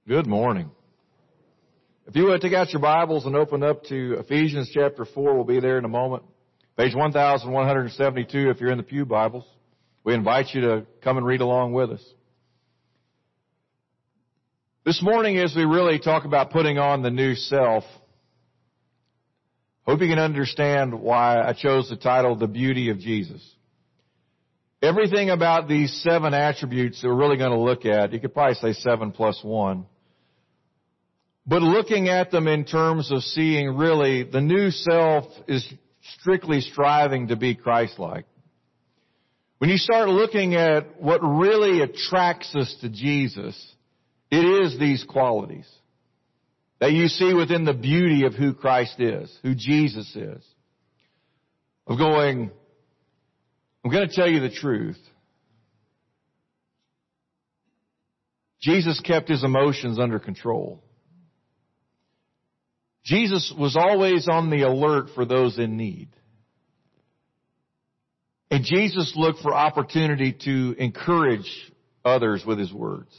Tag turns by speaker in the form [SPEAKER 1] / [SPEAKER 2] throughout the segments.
[SPEAKER 1] Good morning. If you would take out your Bibles and open up to Ephesians chapter 4, we'll be there in a moment. Page 1172 if you're in the Pew Bibles. We invite you to come and read along with us. This morning, as we really talk about putting on the new self, hope you can understand why I chose the title, The Beauty of Jesus. Everything about these 7 attributes that we're really going to look at, you could probably say 7 plus 1. But looking at them in terms of seeing really the new self is strictly striving to be Christ-like. When you start looking at what really attracts us to Jesus, it is these qualities that you see within the beauty of who Christ is, who Jesus is. I'm going to tell you the truth. Jesus kept his emotions under control. Jesus was always on the alert for those in need. And Jesus looked for opportunity to encourage others with his words.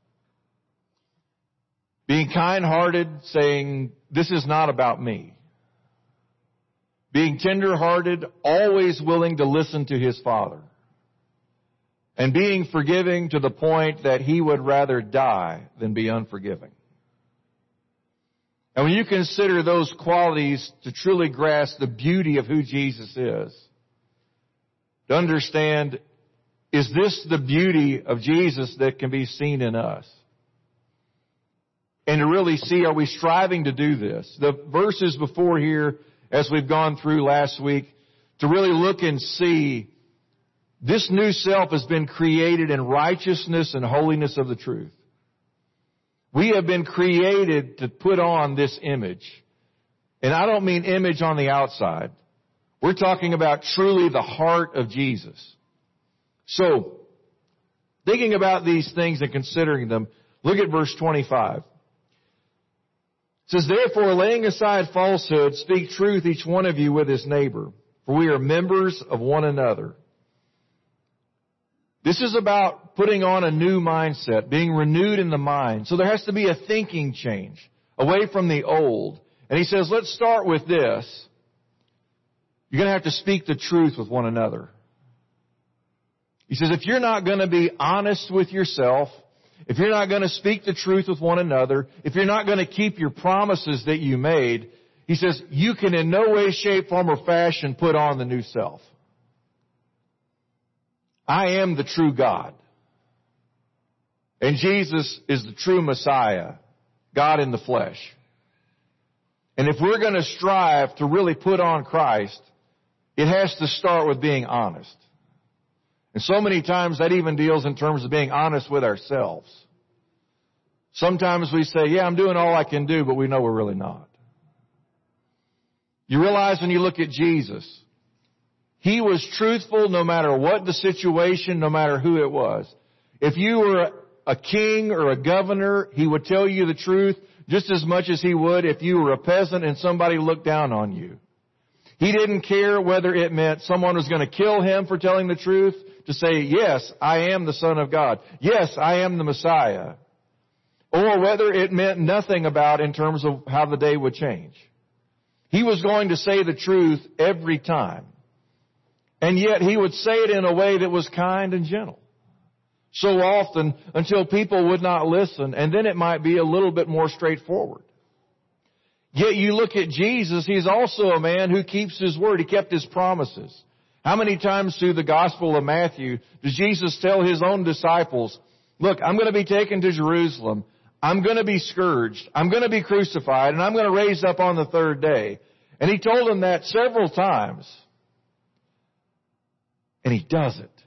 [SPEAKER 1] Being kind-hearted, saying, this is not about me. Being tender-hearted, always willing to listen to his Father. And being forgiving to the point that he would rather die than be unforgiving. And when you consider those qualities to truly grasp the beauty of who Jesus is, to understand, is this the beauty of Jesus that can be seen in us? And to really see, are we striving to do this? The verses before here, as we've gone through last week, to really look and see, this new self has been created in righteousness and holiness of the truth. We have been created to put on this image. And I don't mean image on the outside. We're talking about truly the heart of Jesus. So, thinking about these things and considering them, look at verse 25. It says, therefore, laying aside falsehood, speak truth each one of you with his neighbor, for we are members of one another. This is about putting on a new mindset, being renewed in the mind. So there has to be a thinking change away from the old. And he says, let's start with this. You're going to have to speak the truth with one another. He says, if you're not going to be honest with yourself, if you're not going to speak the truth with one another, if you're not going to keep your promises that you made, he says, you can in no way, shape, form, or fashion put on the new self. I am the true God. And Jesus is the true Messiah, God in the flesh. And if we're going to strive to really put on Christ, it has to start with being honest. And so many times that even deals in terms of being honest with ourselves. Sometimes we say, yeah, I'm doing all I can do, but we know we're really not. You realize when you look at Jesus, he was truthful no matter what the situation, no matter who it was. If you were a king or a governor, he would tell you the truth just as much as he would if you were a peasant and somebody looked down on you. He didn't care whether it meant someone was going to kill him for telling the truth, to say, yes, I am the Son of God. Yes, I am the Messiah. Or whether it meant nothing about in terms of how the day would change. He was going to say the truth every time. And yet he would say it in a way that was kind and gentle. So often until people would not listen, and then it might be a little bit more straightforward. Yet you look at Jesus, he's also a man who keeps his word. He kept his promises. How many times through the Gospel of Matthew does Jesus tell his own disciples, look, I'm going to be taken to Jerusalem. I'm going to be scourged. I'm going to be crucified, and I'm going to raise up on the 3rd day. And he told them that several times. And he does it.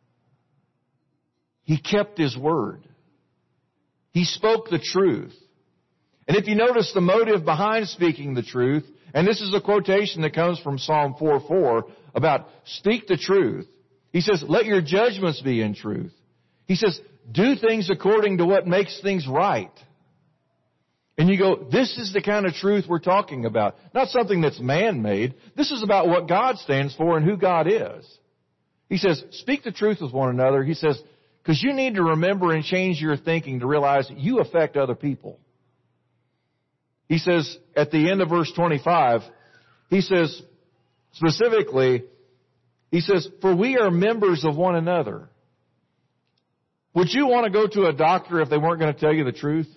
[SPEAKER 1] He kept his word. He spoke the truth. And if you notice the motive behind speaking the truth, and this is a quotation that comes from Psalm 4:4 about speak the truth. He says, let your judgments be in truth. He says, do things according to what makes things right. And you go, this is the kind of truth we're talking about. Not something that's man-made. This is about what God stands for and who God is. He says, speak the truth with one another. He says, Because you need to remember and change your thinking to realize that you affect other people. He says at the end of verse 25, he says specifically, he says, for we are members of one another. Would you want to go to a doctor if they weren't going to tell you the truth?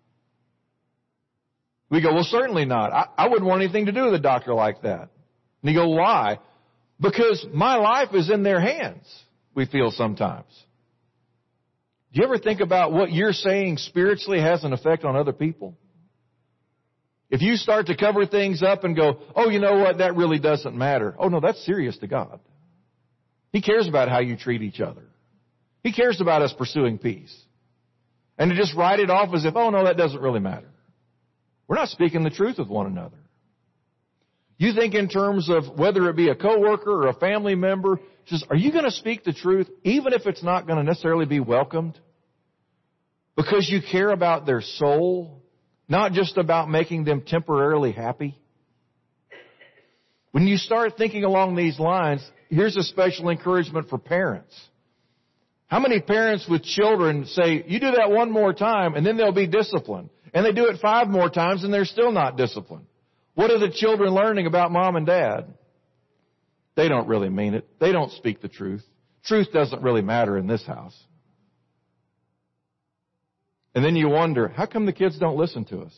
[SPEAKER 1] We go, well, certainly not. I wouldn't want anything to do with a doctor like that. And you go, why? Because my life is in their hands, we feel sometimes. Do you ever think about what you're saying spiritually has an effect on other people? If you start to cover things up and go, oh, you know what, that really doesn't matter. Oh, no, that's serious to God. He cares about how you treat each other. He cares about us pursuing peace. And to just write it off as if, oh, no, that doesn't really matter. We're not speaking the truth with one another. You think in terms of whether it be a coworker or a family member, says, are you going to speak the truth even if it's not going to necessarily be welcomed? Because you care about their soul, not just about making them temporarily happy. When you start thinking along these lines, here's a special encouragement for parents. How many parents with children say, you do that one more time and then they'll be disciplined? And they do it 5 more times and they're still not disciplined. What are the children learning about mom and dad? They don't really mean it. They don't speak the truth. Truth doesn't really matter in this house. And then you wonder, how come the kids don't listen to us?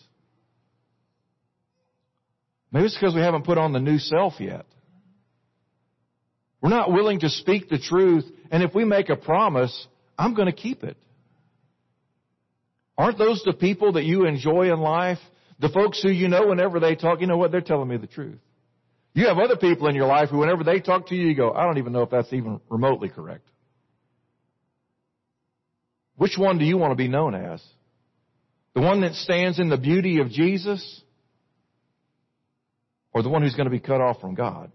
[SPEAKER 1] Maybe it's because we haven't put on the new self yet. We're not willing to speak the truth, and if we make a promise, I'm going to keep it. Aren't those the people that you enjoy in life? The folks who you know whenever they talk, you know what, they're telling me the truth. You have other people in your life who whenever they talk to you, you go, I don't even know if that's even remotely correct. Which one do you want to be known as? The one that stands in the beauty of Jesus? Or the one who's going to be cut off from God?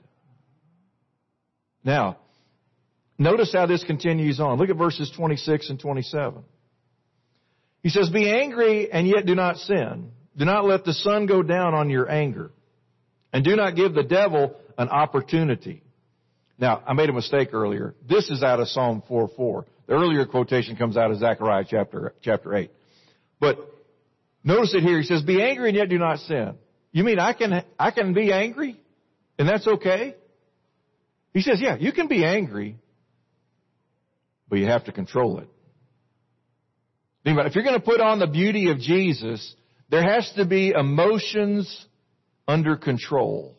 [SPEAKER 1] Now, notice how this continues on. Look at verses 26 and 27. He says, be angry and yet do not sin. Do not let the sun go down on your anger. And do not give the devil an opportunity. Now, I made a mistake earlier. This is out of Psalm 4:4. The earlier quotation comes out of Zechariah chapter 8. But notice it here. He says, be angry and yet do not sin. You mean I can be angry and that's okay? He says, yeah, you can be angry, but you have to control it. Think about it. If you're going to put on the beauty of Jesus, there has to be emotions under control.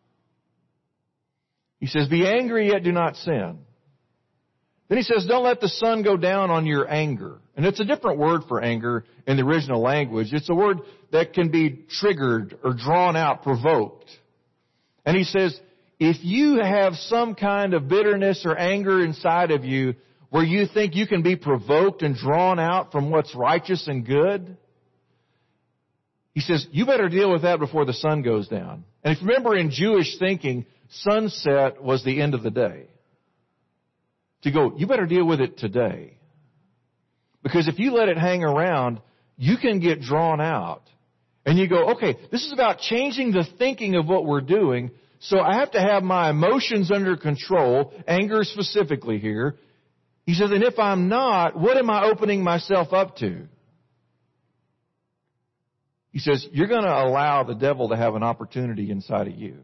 [SPEAKER 1] He says, be angry yet do not sin. Then he says, don't let the sun go down on your anger. And it's a different word for anger in the original language. It's a word that can be triggered or drawn out, provoked. And he says, if you have some kind of bitterness or anger inside of you where you think you can be provoked and drawn out from what's righteous and good, he says, you better deal with that before the sun goes down. And if you remember in Jewish thinking, sunset was the end of the day. To go, you better deal with it today. Because if you let it hang around, you can get drawn out. And you go, okay, this is about changing the thinking of what we're doing. So I have to have my emotions under control, anger specifically here. He says, and if I'm not, what am I opening myself up to? He says, you're going to allow the devil to have an opportunity inside of you.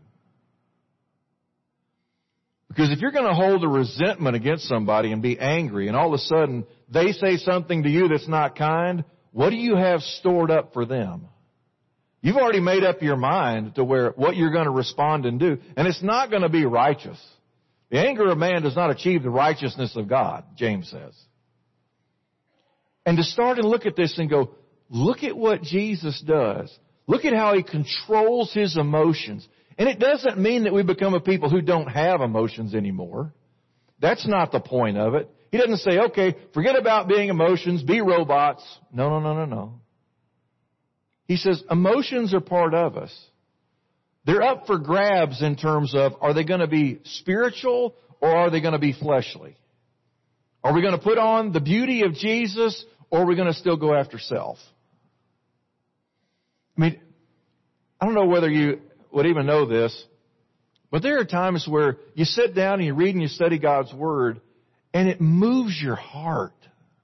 [SPEAKER 1] Because if you're going to hold a resentment against somebody and be angry and all of a sudden they say something to you that's not kind, what do you have stored up for them? You've already made up your mind to where what you're going to respond and do. And it's not going to be righteous. The anger of man does not achieve the righteousness of God, James says. And to start and look at this and go, look at what Jesus does. Look at how he controls his emotions. And it doesn't mean that we become a people who don't have emotions anymore. That's not the point of it. He doesn't say, okay, forget about being emotions, be robots. No. He says emotions are part of us. They're up for grabs in terms of, are they going to be spiritual or are they going to be fleshly? Are we going to put on the beauty of Jesus or are we going to still go after self? I mean, I don't know whether you would even know this, but there are times where you sit down and you read and you study God's Word and it moves your heart.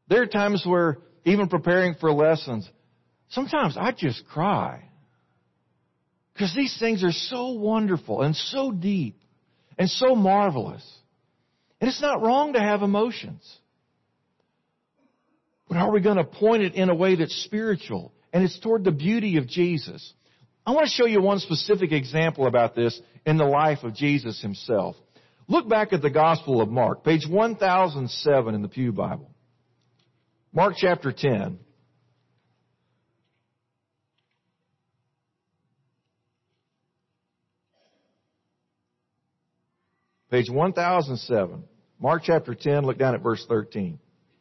[SPEAKER 1] There are times where, even preparing for lessons, sometimes I just cry. Because these things are so wonderful and so deep and so marvelous. And it's not wrong to have emotions. But are we going to point it in a way that's spiritual? And it's toward the beauty of Jesus. I want to show you one specific example about this in the life of Jesus himself. Look back at the Gospel of Mark, page 1007 in the Pew Bible. Mark chapter 10. Page 1007. Mark chapter 10, look down at verse 13.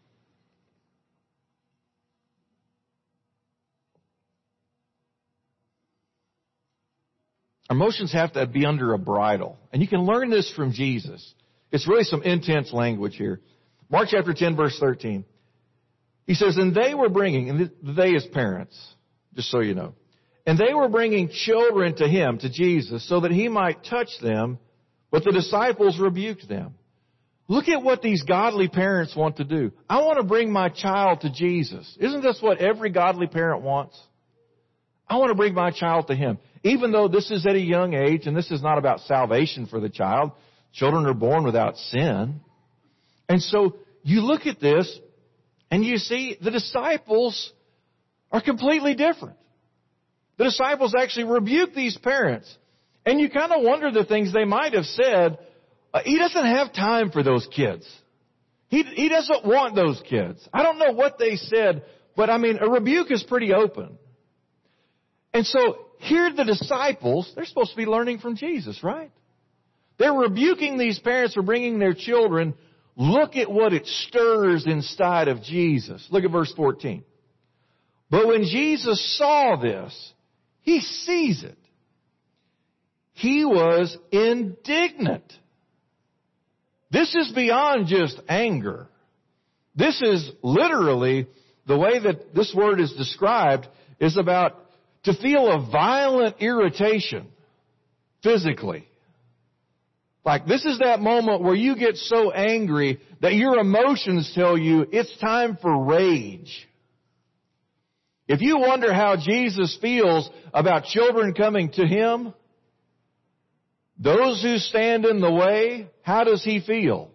[SPEAKER 1] Our emotions have to be under a bridle. And you can learn this from Jesus. It's really some intense language here. Mark chapter 10, verse 13. He says, and they were bringing, and they is parents, just so you know. And they were bringing children to him, to Jesus, so that he might touch them, but the disciples rebuked them. Look at what these godly parents want to do. I want to bring my child to Jesus. Isn't this what every godly parent wants? I want to bring my child to him. Even though this is at a young age, and this is not about salvation for the child. Children are born without sin. And so you look at this, and you see the disciples are completely different. The disciples actually rebuke these parents. And you kind of wonder the things they might have said. He doesn't have time for those kids. He doesn't want those kids. I don't know what they said, but I mean, a rebuke is pretty open. And so here the disciples, they're supposed to be learning from Jesus, right? They're rebuking these parents for bringing their children. Look at what it stirs inside of Jesus. Look at verse 14. But when Jesus saw this, he sees it. He was indignant. This is beyond just anger. This is literally, the way that this word is described is about to feel a violent irritation physically. Like this is that moment where you get so angry that your emotions tell you it's time for rage. If you wonder how Jesus feels about children coming to him, those who stand in the way, how does he feel?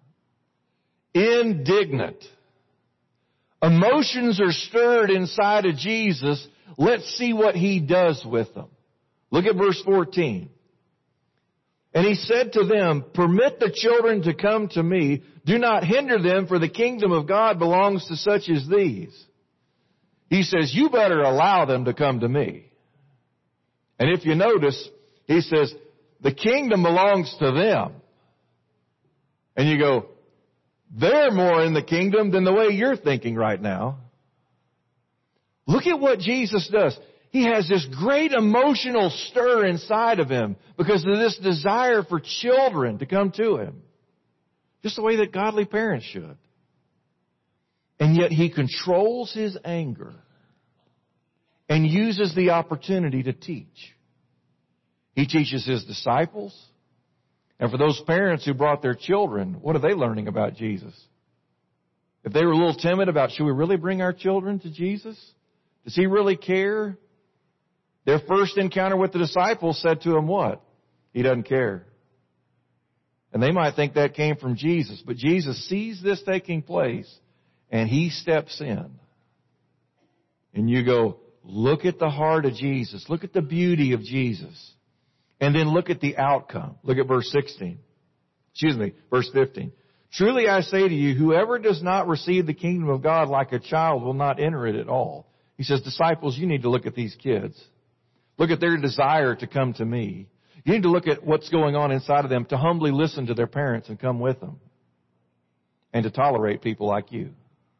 [SPEAKER 1] Indignant. Emotions are stirred inside of Jesus. Let's see what he does with them. Look at verse 14. And he said to them, permit the children to come to me. Do not hinder them, for the kingdom of God belongs to such as these. He says, you better allow them to come to me. And if you notice, he says, the kingdom belongs to them. And you go, they're more in the kingdom than the way you're thinking right now. Look at what Jesus does. He has this great emotional stir inside of him because of this desire for children to come to him. Just the way that godly parents should. And yet he controls his anger and uses the opportunity to teach. He teaches his disciples. And for those parents who brought their children, what are they learning about Jesus? If they were a little timid about, should we really bring our children to Jesus? Does he really care? Their first encounter with the disciples said to him what? He doesn't care. And they might think that came from Jesus. But Jesus sees this taking place and he steps in. And you go, look at the heart of Jesus. Look at the beauty of Jesus. And then look at the outcome. Look at verse 16. Verse 15. Truly I say to you, whoever does not receive the kingdom of God like a child will not enter it at all. He says, disciples, you need to look at these kids. Look at their desire to come to me. You need to look at what's going on inside of them to humbly listen to their parents and come with them. And to tolerate people like you.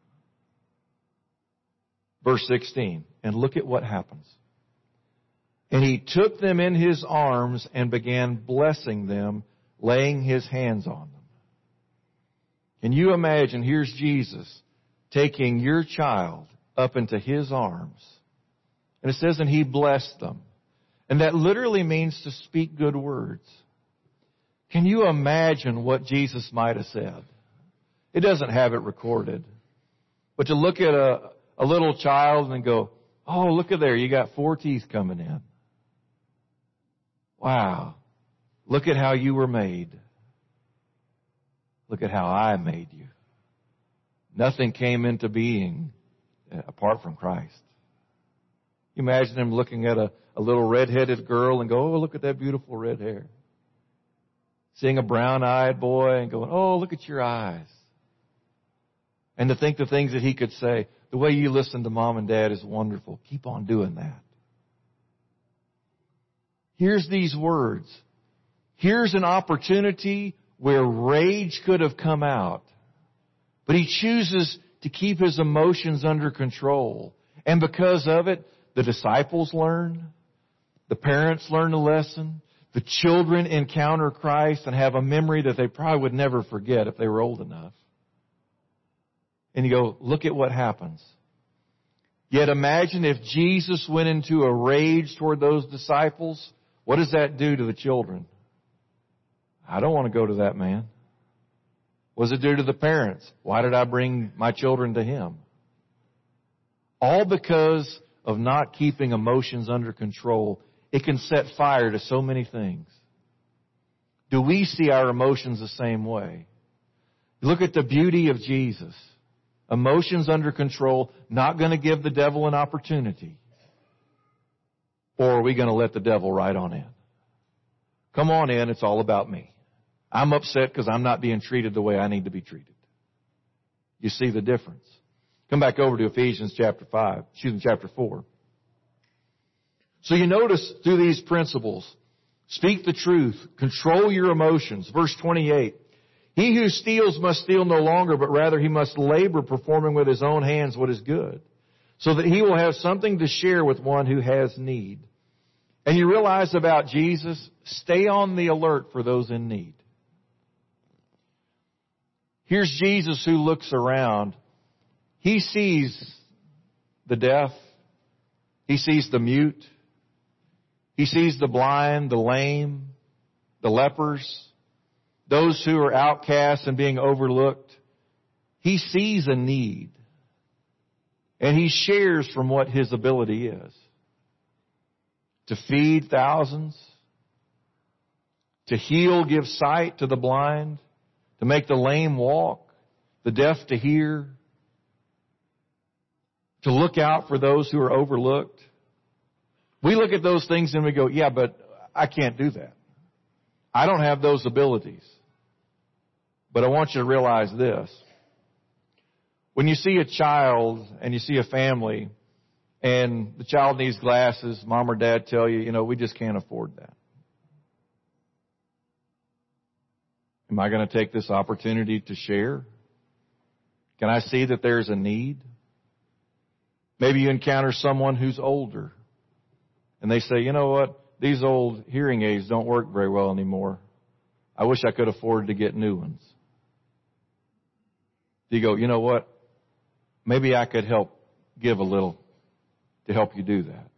[SPEAKER 1] Verse 16. And look at what happens. And he took them in his arms and began blessing them, laying his hands on them. Can you imagine, here's Jesus taking your child up into his arms. And it says, and he blessed them. And that literally means to speak good words. Can you imagine what Jesus might have said? It doesn't have it recorded. But to look at a little child and go, oh, look at there, you got 4 teeth coming in. Wow. Look at how you were made. Look at how I made you. Nothing came into being apart from Christ. You imagine him looking at a little red-headed girl and go, oh, look at that beautiful red hair. Seeing a brown-eyed boy and going, oh, look at your eyes. And to think the things that he could say, the way you listen to mom and dad is wonderful. Keep on doing that. Here's these words. Here's an opportunity where rage could have come out. But he chooses to keep his emotions under control. And because of it, the disciples learn. The parents learn a lesson. The children encounter Christ and have a memory that they probably would never forget if they were old enough. And you go, look at what happens. Yet imagine if Jesus went into a rage toward those disciples. What does that do to the children? I don't want to go to that man. What does it do to the parents? Why did I bring my children to him? All because of not keeping emotions under control. It can set fire to so many things. Do we see our emotions the same way? Look at the beauty of Jesus. Emotions under control, not going to give the devil an opportunity. Or are we going to let the devil right on in? Come on in, it's all about me. I'm upset because I'm not being treated the way I need to be treated. You see the difference. Come back over to Ephesians chapter 4. So you notice through these principles, speak the truth, control your emotions. Verse 28, he who steals must steal no longer, but rather he must labor, performing with his own hands what is good, so that he will have something to share with one who has need. And you realize about Jesus, stay on the alert for those in need. Here's Jesus who looks around. He sees the deaf. He sees the mute. He sees the blind, the lame, the lepers, those who are outcast and being overlooked. He sees a need. And he shares from what his ability is. To feed thousands. To heal, give sight to the blind. To make the lame walk. The deaf to hear. To look out for those who are overlooked. We look at those things and we go, yeah, but I can't do that. I don't have those abilities. But I want you to realize this. When you see a child and you see a family and the child needs glasses, mom or dad tell you, we just can't afford that. Am I going to take this opportunity to share? Can I see that there's a need? Maybe you encounter someone who's older. And they say, you know what? These old hearing aids don't work very well anymore. I wish I could afford to get new ones. You go, you know what? Maybe I could give a little to help you do that.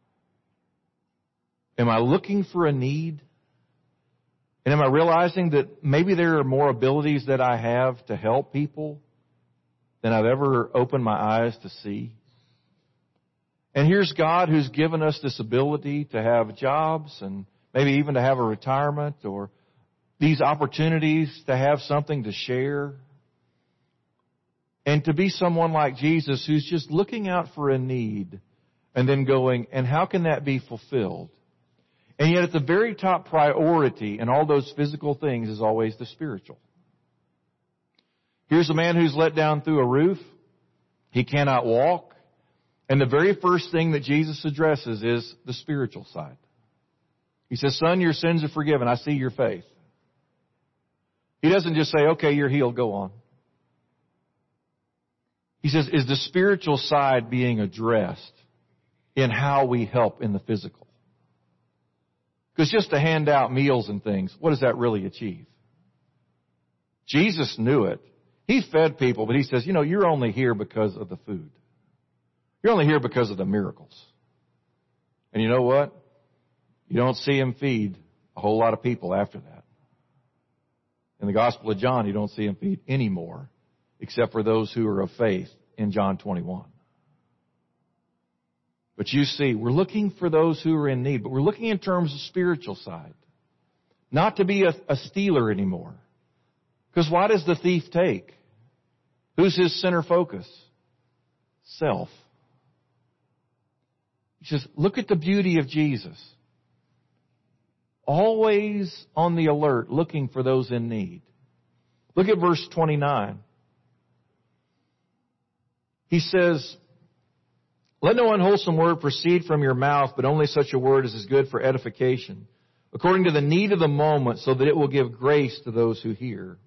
[SPEAKER 1] Am I looking for a need? And am I realizing that maybe there are more abilities that I have to help people than I've ever opened my eyes to see? And here's God who's given us this ability to have jobs and maybe even to have a retirement or these opportunities to have something to share. And to be someone like Jesus who's just looking out for a need and then going, and how can that be fulfilled? And yet at the very top priority in all those physical things is always the spiritual. Here's a man who's let down through a roof. He cannot walk. And the very first thing that Jesus addresses is the spiritual side. He says, son, your sins are forgiven. I see your faith. He doesn't just say, okay, you're healed, go on. He says, is the spiritual side being addressed in how we help in the physical? Because just to hand out meals and things, what does that really achieve? Jesus knew it. He fed people, but he says, you're only here because of the food. You're only here because of the miracles. And you know what? You don't see him feed a whole lot of people after that. In the Gospel of John, you don't see him feed any more, except for those who are of faith in John 21. But you see, we're looking for those who are in need, but we're looking in terms of spiritual side. Not to be a stealer anymore. Because why does the thief take? Who's his center focus? Self. He says, look at the beauty of Jesus. Always on the alert, looking for those in need. Look at verse 29. He says, let no unwholesome word proceed from your mouth, but only such a word as is good for edification, according to the need of the moment, so that it will give grace to those who hear.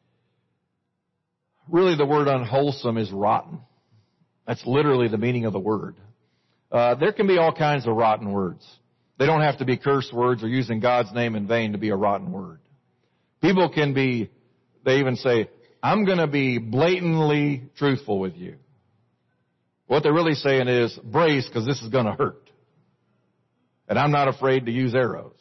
[SPEAKER 1] Really, the word unwholesome is rotten. That's literally the meaning of the word. There can be all kinds of rotten words. They don't have to be curse words or using God's name in vain to be a rotten word. People can be, they even say, I'm going to be blatantly truthful with you. What they're really saying is, brace, because this is going to hurt. And I'm not afraid to use arrows.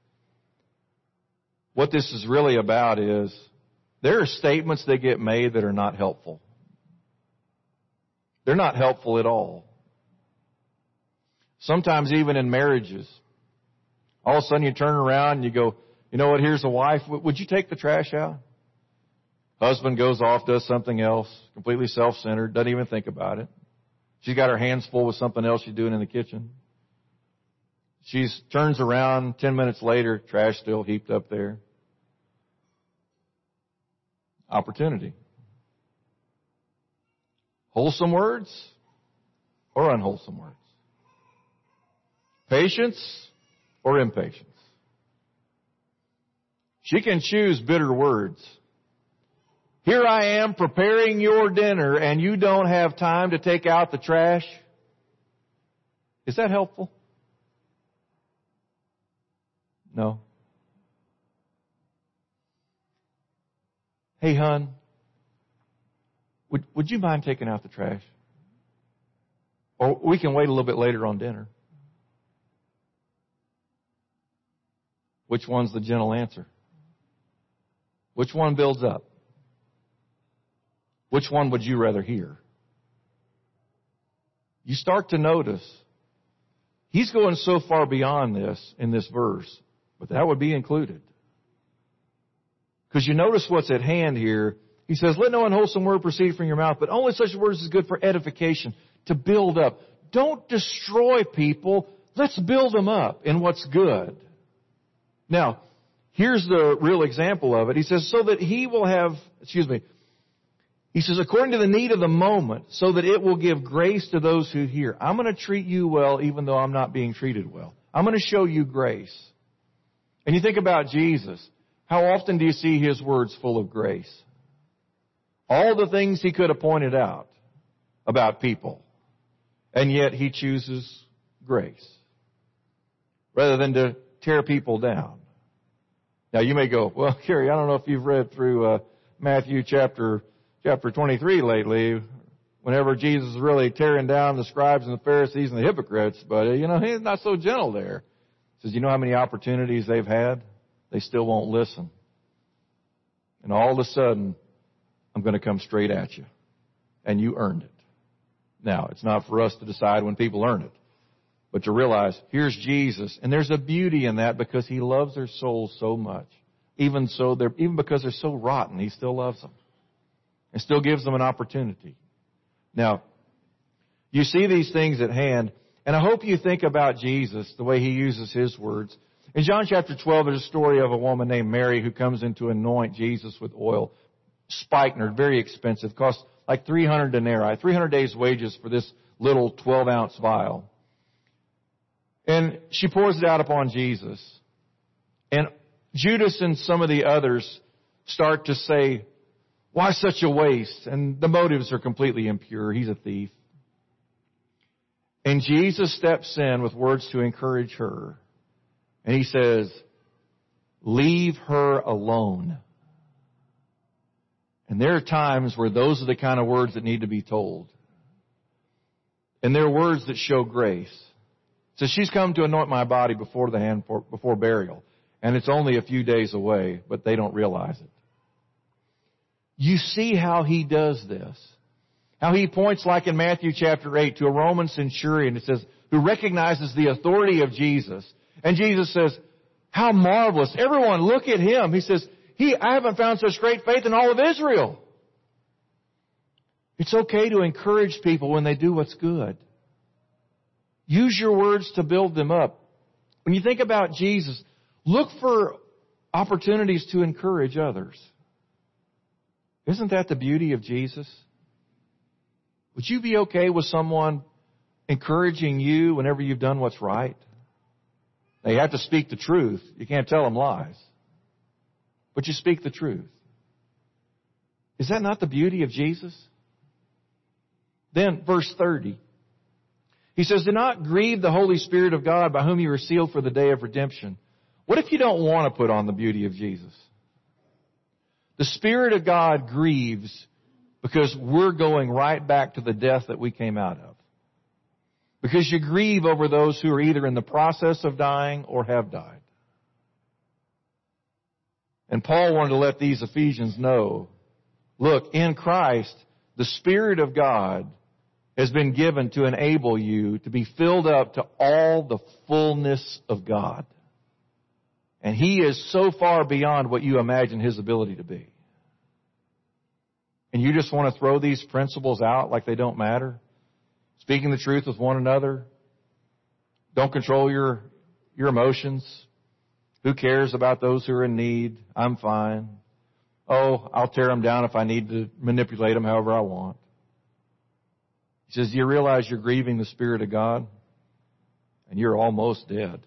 [SPEAKER 1] What this is really about is, there are statements that get made that are not helpful. They're not helpful at all. Sometimes even in marriages, all of a sudden you turn around and you go, you know what, here's a wife, would you take the trash out? Husband goes off, does something else, completely self-centered, doesn't even think about it. She's got her hands full with something else she's doing in the kitchen. She turns around 10 minutes later, trash still heaped up there. Opportunity. Wholesome words or unwholesome words? Patience or impatience? She can choose bitter words. Here I am preparing your dinner and you don't have time to take out the trash. Is that helpful? No. Hey, hon, would you mind taking out the trash? Or we can wait a little bit later on dinner. Which one's the gentle answer? Which one builds up? Which one would you rather hear? You start to notice he's going so far beyond this in this verse, but that would be included. Because you notice what's at hand here. He says, let no unwholesome word proceed from your mouth, but only such words as good for edification, to build up. Don't destroy people. Let's build them up in what's good. Now, here's the real example of it. He says, so that he will have, he says, according to the need of the moment, so that it will give grace to those who hear. I'm going to treat you well even though I'm not being treated well. I'm going to show you grace. And you think about Jesus. How often do you see his words full of grace? All the things he could have pointed out about people. And yet he chooses grace. Rather than to tear people down. Now you may go, well, Kerry, I don't know if you've read through Matthew chapter 23 lately, whenever Jesus is really tearing down the scribes and the Pharisees and the hypocrites, but he's not so gentle there. He says, you know how many opportunities they've had? They still won't listen. And all of a sudden, I'm going to come straight at you. And you earned it. Now, it's not for us to decide when people earn it. But to realize, here's Jesus. And there's a beauty in that because he loves their souls so much. Even because they're so rotten, he still loves them. And still gives them an opportunity. Now, you see these things at hand. And I hope you think about Jesus, the way he uses his words. In John chapter 12, there's a story of a woman named Mary who comes in to anoint Jesus with oil. Spikenard, very expensive. Costs like 300 denarii, 300 days' wages for this little 12-ounce vial. And she pours it out upon Jesus. And Judas and some of the others start to say, why such a waste? And the motives are completely impure. He's a thief. And Jesus steps in with words to encourage her. And he says, leave her alone. And there are times where those are the kind of words that need to be told. And they're words that show grace. So she's come to anoint my body before burial. And it's only a few days away, but they don't realize it. You see how he does this. How he points, like in Matthew chapter 8, to a Roman centurion, it says, who recognizes the authority of Jesus. And Jesus says, how marvelous. Everyone, look at him. He says, I haven't found such great faith in all of Israel. It's okay to encourage people when they do what's good. Use your words to build them up. When you think about Jesus, look for opportunities to encourage others. Isn't that the beauty of Jesus? Would you be okay with someone encouraging you whenever you've done what's right? Now, you have to speak the truth. You can't tell them lies. But you speak the truth. Is that not the beauty of Jesus? Then, verse 30. He says, do not grieve the Holy Spirit of God by whom you are sealed for the day of redemption. What if you don't want to put on the beauty of Jesus? The Spirit of God grieves because we're going right back to the death that we came out of. Because you grieve over those who are either in the process of dying or have died. And Paul wanted to let these Ephesians know, look, in Christ, the Spirit of God has been given to enable you to be filled up to all the fullness of God. And He is so far beyond what you imagine His ability to be. And you just want to throw these principles out like they don't matter? Speaking the truth with one another. Don't control your emotions. Who cares about those who are in need? I'm fine. Oh, I'll tear them down if I need to manipulate them however I want. He says, do you realize you're grieving the Spirit of God? And you're almost dead.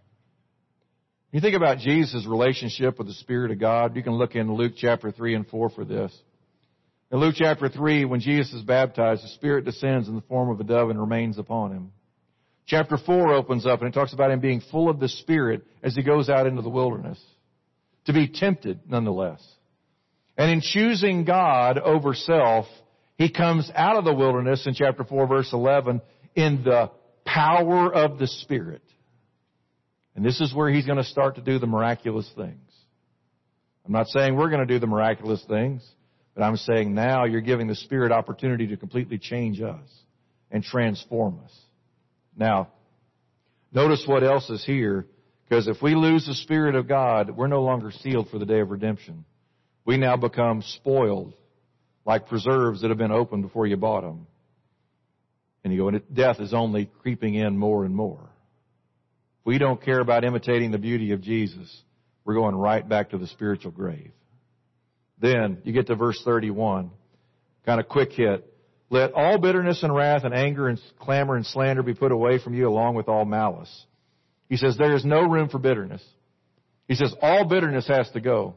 [SPEAKER 1] When you think about Jesus' relationship with the Spirit of God, you can look in Luke chapter 3 and 4 for this. In Luke chapter 3, when Jesus is baptized, the Spirit descends in the form of a dove and remains upon Him. Chapter 4 opens up and it talks about Him being full of the Spirit as He goes out into the wilderness. To be tempted, nonetheless. And in choosing God over self, He comes out of the wilderness in chapter 4, verse 11, in the power of the Spirit. And this is where He's going to start to do the miraculous things. I'm not saying we're going to do the miraculous things, but I'm saying now you're giving the Spirit opportunity to completely change us and transform us. Now, notice what else is here, because if we lose the Spirit of God, we're no longer sealed for the day of redemption. We now become spoiled, like preserves that have been opened before you bought them. And you go, and death is only creeping in more and more. If we don't care about imitating the beauty of Jesus, we're going right back to the spiritual grave. Then you get to verse 31, kind of quick hit. Let all bitterness and wrath and anger and clamor and slander be put away from you along with all malice. He says there is no room for bitterness. He says all bitterness has to go.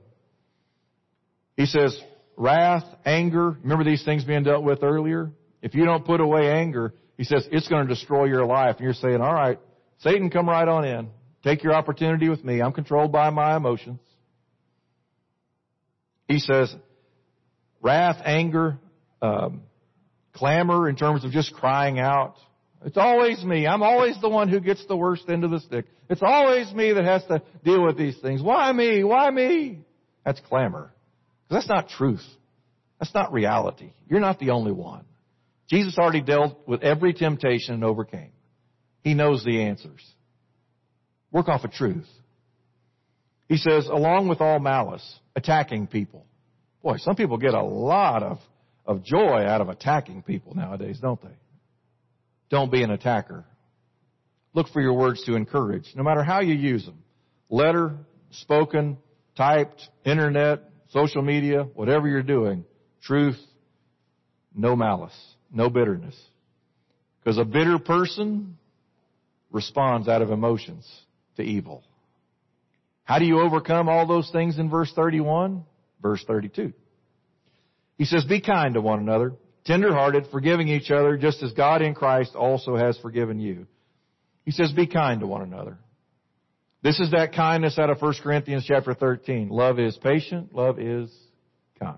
[SPEAKER 1] He says wrath, anger, remember these things being dealt with earlier? If you don't put away anger, he says it's going to destroy your life. And you're saying, all right, Satan, come right on in. Take your opportunity with me. I'm controlled by my emotions. He says wrath, anger, clamor in terms of just crying out. It's always me. I'm always the one who gets the worst end of the stick. It's always me that has to deal with these things. Why me? Why me? That's clamor. Because that's not truth. That's not reality. You're not the only one. Jesus already dealt with every temptation and overcame. He knows the answers. Work off of truth. He says, along with all malice, attacking people. Boy, some people get a lot of joy out of attacking people nowadays, don't they? Don't be an attacker. Look for your words to encourage, no matter how you use them. Letter, spoken, typed, internet, social media, whatever you're doing. Truth, no malice, no bitterness. Because a bitter person responds out of emotions to evil. How do you overcome all those things in verse 31? Verse 32. He says, be kind to one another, tender-hearted, forgiving each other, just as God in Christ also has forgiven you. He says, be kind to one another. This is that kindness out of 1 Corinthians chapter 13. Love is patient. Love is kind.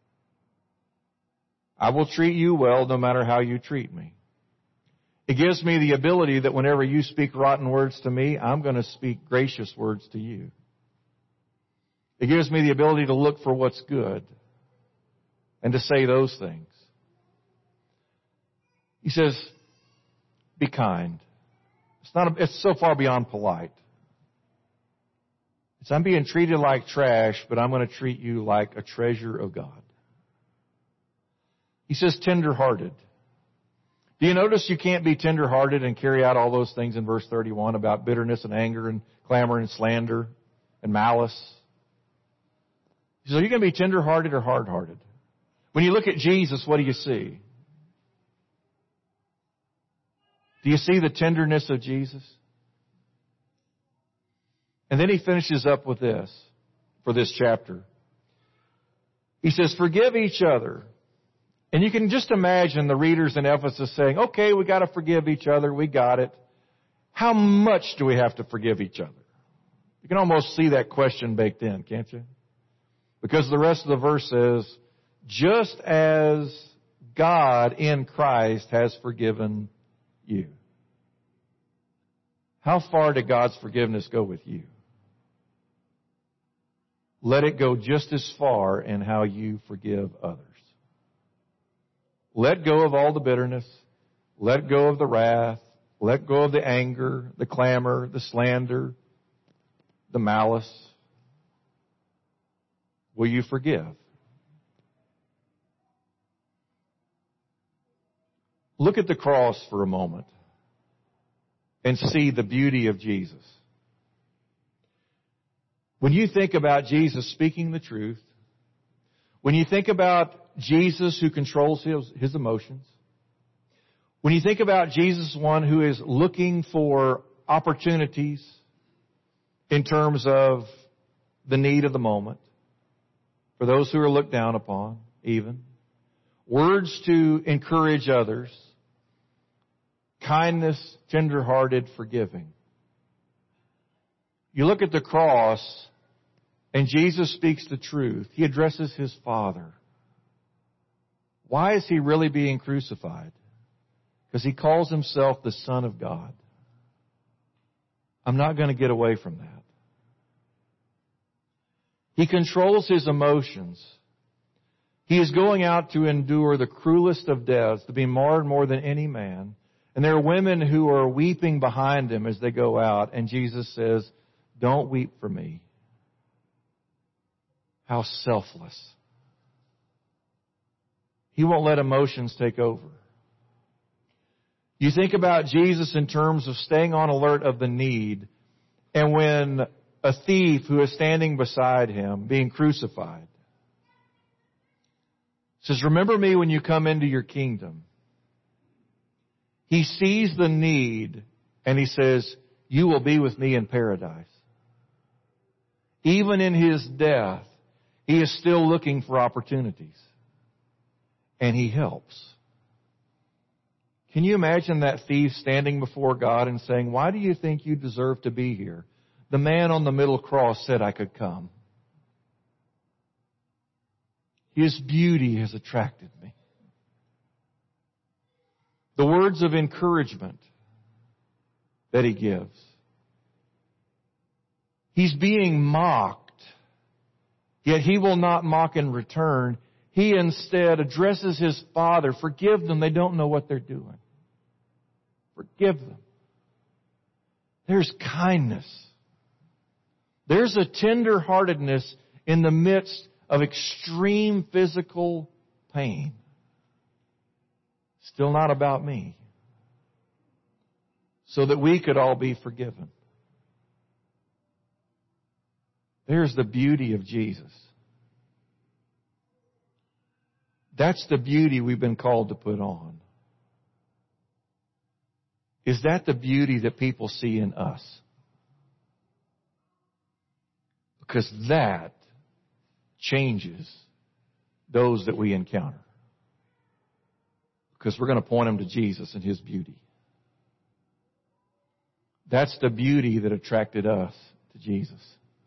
[SPEAKER 1] I will treat you well no matter how you treat me. It gives me the ability that whenever you speak rotten words to me, I'm going to speak gracious words to you. It gives me the ability to look for what's good and to say those things. He says, be kind. It's so far beyond polite. I'm being treated like trash, but I'm going to treat you like a treasure of God. He says tender-hearted. Do you notice you can't be tender-hearted and carry out all those things in verse 31 about bitterness and anger and clamor and slander and malice? He says, are you going to be tender-hearted or hard-hearted? When you look at Jesus, what do you see? Do you see the tenderness of Jesus? And then he finishes up with this for this chapter. He says, forgive each other. And you can just imagine the readers in Ephesus saying, okay, we got to forgive each other. We got it. How much do we have to forgive each other? You can almost see that question baked in, can't you? Because the rest of the verse says, just as God in Christ has forgiven you. How far did God's forgiveness go with you? Let it go just as far in how you forgive others. Let go of all the bitterness. Let go of the wrath. Let go of the anger, the clamor, the slander, the malice. Will you forgive? Look at the cross for a moment and see the beauty of Jesus. When you think about Jesus speaking the truth, when you think about Jesus who controls his emotions, when you think about Jesus, one who is looking for opportunities in terms of the need of the moment, for those who are looked down upon, even, words to encourage others, kindness, tender-hearted, forgiving. You look at the cross, and Jesus speaks the truth. He addresses his Father. Why is he really being crucified? Because he calls himself the Son of God. I'm not going to get away from that. He controls his emotions. He is going out to endure the cruelest of deaths, to be marred more than any man. And there are women who are weeping behind him as they go out. And Jesus says, don't weep for me. How selfless. He won't let emotions take over. You think about Jesus in terms of staying on alert of the need. And when a thief who is standing beside him being crucified says, remember me when you come into your kingdom. He sees the need and he says, you will be with me in paradise. Even in his death, he is still looking for opportunities. And he helps. Can you imagine that thief standing before God and saying, why do you think you deserve to be here? The man on the middle cross said I could come. His beauty has attracted me. The words of encouragement that he gives. He's being mocked, yet he will not mock in return. He instead addresses his Father. Forgive them. They don't know what they're doing. Forgive them. There's kindness. There's a tender-heartedness in the midst of extreme physical pain. Still not about me. So that we could all be forgiven. There's the beauty of Jesus. That's the beauty we've been called to put on. Is that the beauty that people see in us? Because that changes those that we encounter. Because we're going to point them to Jesus and his beauty. That's the beauty that attracted us to Jesus.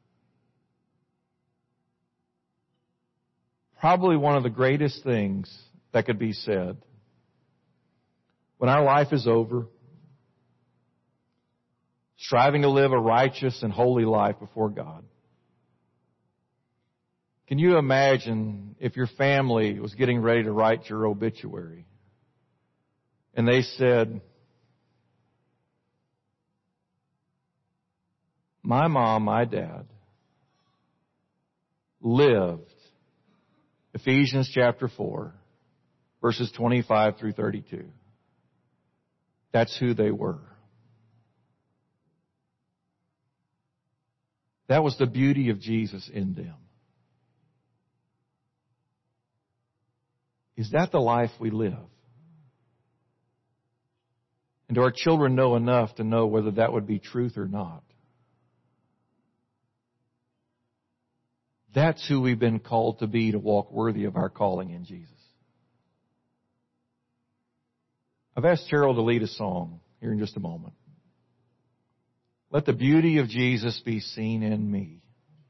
[SPEAKER 1] Probably one of the greatest things that could be said when our life is over, striving to live a righteous and holy life before God. Can you imagine if your family was getting ready to write your obituary? And they said, my mom, my dad lived, Ephesians chapter 4, verses 25 through 32. That's who they were. That was the beauty of Jesus in them. Is that the life we live? And do our children know enough to know whether that would be truth or not? That's who we've been called to be, to walk worthy of our calling in Jesus. I've asked Cheryl to lead a song here in just a moment. Let the beauty of Jesus be seen in me.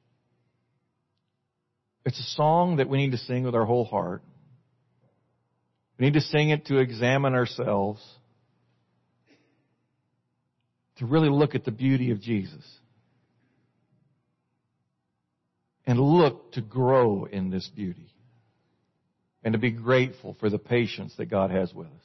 [SPEAKER 1] It's a song that we need to sing with our whole heart. We need to sing it to examine ourselves, to really look at the beauty of Jesus, and look to grow in this beauty, and to be grateful for the patience that God has with us.